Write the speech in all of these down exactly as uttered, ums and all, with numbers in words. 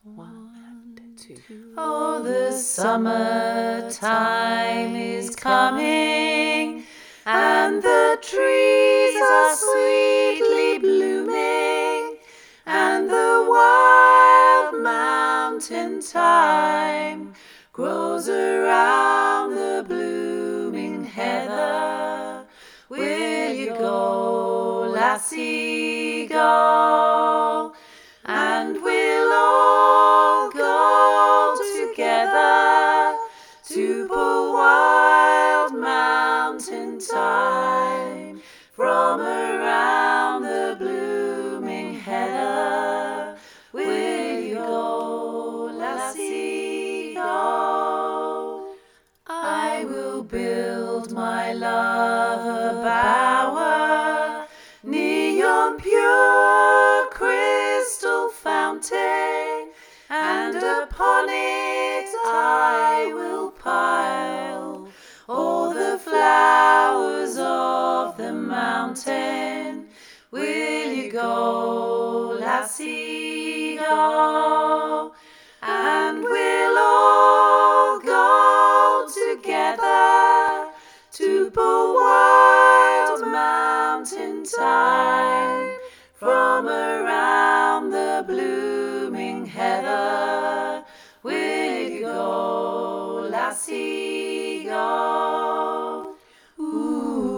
One, two. Oh, the summertime is coming, and the trees are sweetly blooming, and the wild mountain thyme grows around the blooming heather. Will you go, lassie, go? And we'll all go together to pull wild mountain thyme from around the blooming heather. Will you go, lassie, go? I will build my love a bower near yon pure crystal fountain, and upon it I will pile all the flowers of the mountain. Will you go, lassie, go? And we'll all go together to pull wild mountain thyme from around the blooming heather. Will you go, lassie, go? Ooh,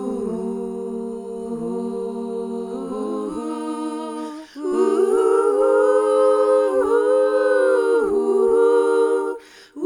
ooh, ooh,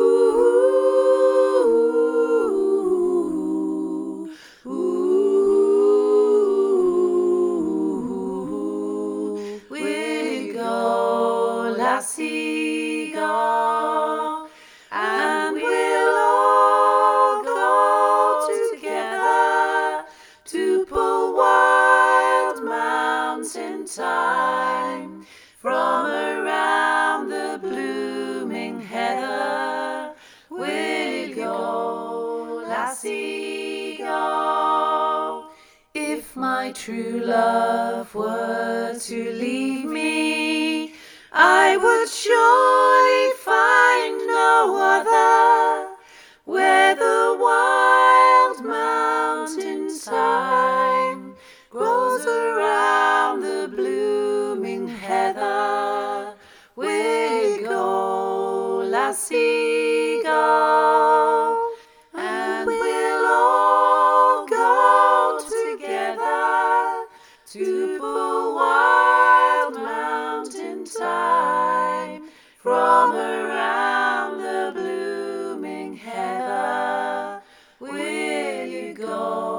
ooh. Will you go, lassie, go? And we'll all go together to pull wild mountain thyme from around the blooming heather. Will you go, lassie, go? If my true love were to leave me, I would surely find no other where the wild mountain thyme grows around the blooming heather. Will you go, lassie, go? And we'll all go together to pull wild mountain thyme from around the blooming heather. Will you go?